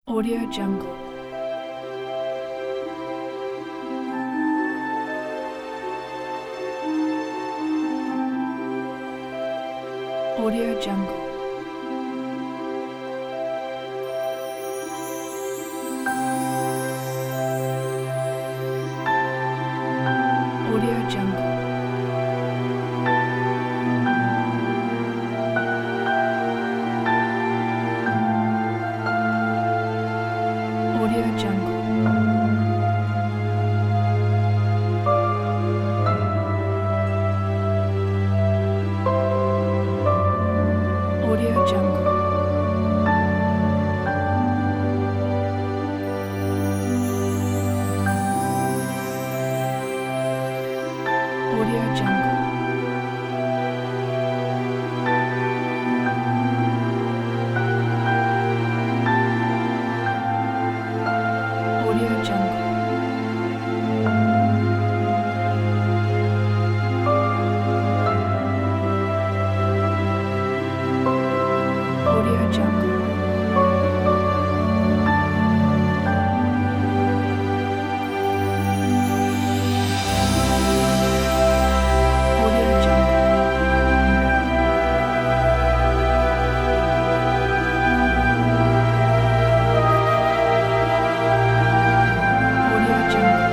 Audio Jungle. Audio Jungle. Audio Jungle. Audio Jungle. Audio Jungle. Audio Jungle. Audio Jungle. Audio Jungle. Audio Jungle. Audio Jungle.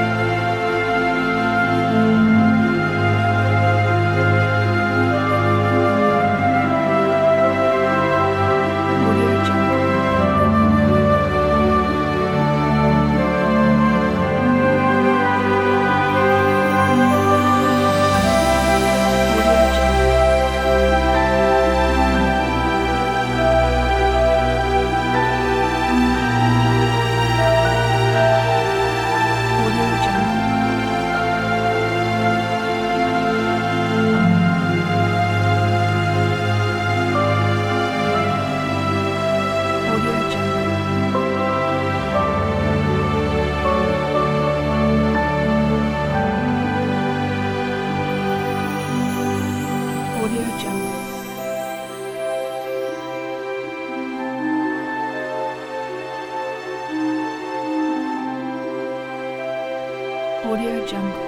Audio Jungle. Audio Jungle. Audio Jungle. Audio Jungle. Audio Jungle. Audio Jungle.